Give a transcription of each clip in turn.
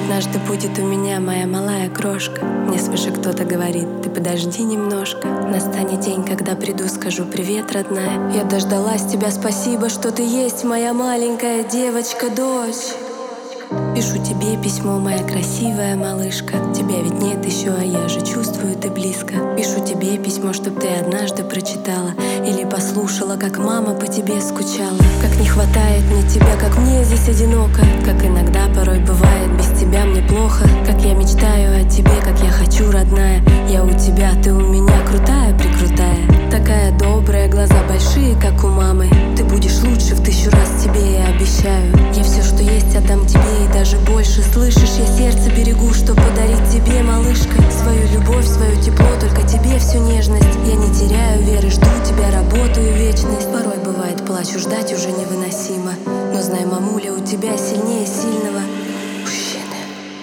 Однажды будет у меня моя малая крошка. Мне свыше кто-то говорит: ты подожди немножко. Настанет день, когда приду, скажу: привет, родная. Я дождалась тебя, спасибо, что ты есть, моя маленькая девочка, дочь. Пишу тебе письмо, моя красивая малышка. Тебя ведь нет еще, а я же чувствую, ты близко. Пишу тебе письмо, чтоб ты однажды прочитала или послушала, как мама по тебе скучала. Как не хватает мне тебя, как мне здесь одиноко. Как иногда порой бывает, без тебя мне плохо. Как я мечтаю о тебе, как я хочу, родная. Я у тебя, ты у меня, крутая-прикрутая. Такая добрая, глаза большие, как у мамы. Ты будешь лучше в 1000 раз, тебе я обещаю. Я все, что есть, отдам тебе и даже больше. Слышишь, я сердце берегу, что подарить тебе, малышка. Свою любовь, свое тепло, только тебе всю нежность. Я не теряю веры, жду тебя, работаю вечность. Порой бывает, плачу, ждать уже невыносимо. Но знай, мамуля, у тебя сильнее сильного мужчины.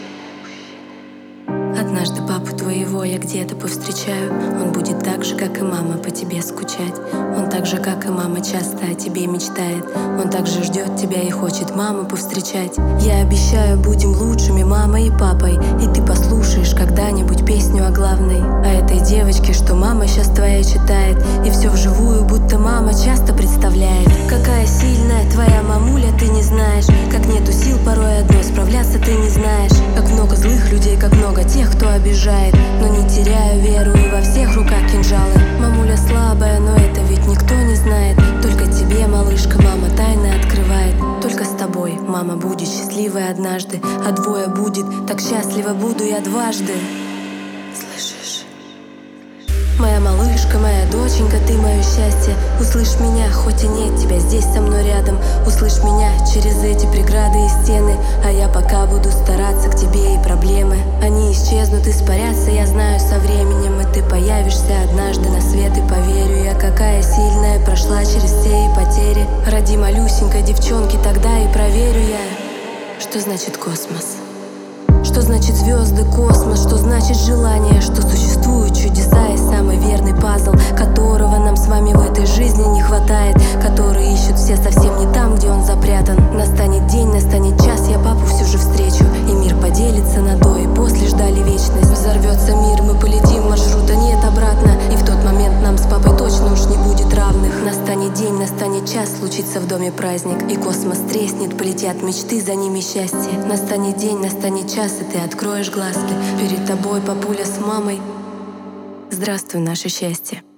Однажды папу твоего я где-то повстречаю. Он будет так же, как и мама, по тебе скучать. Он так же, как и мама, часто о тебе мечтает. Он также ждет тебя и хочет маму повстречать. Я обещаю, будем лучшими мамой и папой. И ты послушаешь когда-нибудь песню о главной, о этой девочке, что мама сейчас твоя читает. И все вживую, будто мама часто представляет. Какая сильная твоя мамуля, ты не знаешь. Как нету сил порой одной справляться ты не знаешь. Как много злых людей, как много тех, кто обижает. Но не теряю веру, и во всех руках кинжалы. Мамуля слабая, но это ведь никто не знает. Только тебе, малышка, мама тайны открывает. Только с тобой мама будет счастливой однажды, а двое будет, так счастливо буду я дважды. Слышишь? Моя малышка, моя доченька, ты мое счастье. Услышь меня, хоть и нет тебя здесь со мной рядом. Услышь меня через эти преграды и стены. А я пока буду стараться, к тебе и проблемы они исчезнут, испарятся, я знаю, со временем. И ты появишься однажды на свет, и поверю я, какая сильная прошла через все и потери. Ради малюсенькой девчонки тогда и проверю я, что значит космос. Что значит звезды, космос, что значит желание, что существуют чудеса и самый верный пазл, которого нам с вами в этой жизни не хватает, который ищут все совсем не там, где он запрятан. Настанет день, настанет час, я папу все же встречу, и мир поделится на до и после, ждали вечность. Взорвется мир, мы полетим, маршрута нет обратно, и в тот момент нам с папой точно уж не будет равных. Настанет день, настанет час, случится в доме праздник, и космос треснет, полетят мечты, за ними счастье. Настанет день, настанет час, и ты откроешь глазки. Перед тобой папуля с мамой. Здравствуй, наше счастье.